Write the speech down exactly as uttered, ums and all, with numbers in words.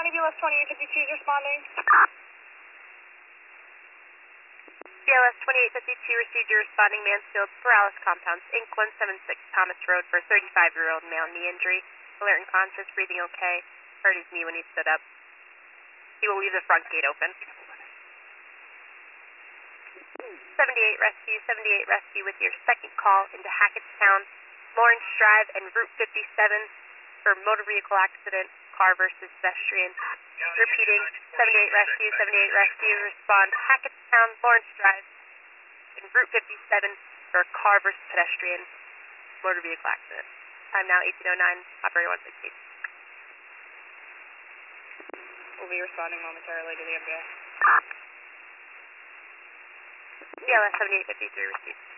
County, B L S twenty-eight fifty-two is responding. B L S twenty-eight fifty-two received your responding Mansfield Paralysis Compounds, Incorporated one seventy-six Thomas Road for a thirty-five-year-old male knee injury. Alert and conscious, breathing okay. Hurt his knee when he stood up. He will leave the front gate open. seventy-eight Rescue, seventy-eight Rescue with your second call into Hackettstown, Lawrence Drive, and Route fifty-seven for motor vehicle accident, car versus pedestrian. Repeating, seventy-eight Rescue, seventy-eight Rescue, respond Hackettstown, Lawrence Drive, and Route fifty-seven for car versus pedestrian, motor vehicle accident. Time now eighteen oh nine, operator one sixteen. We'll be responding momentarily to the M B A. B L S seventy-eight fifty-three received.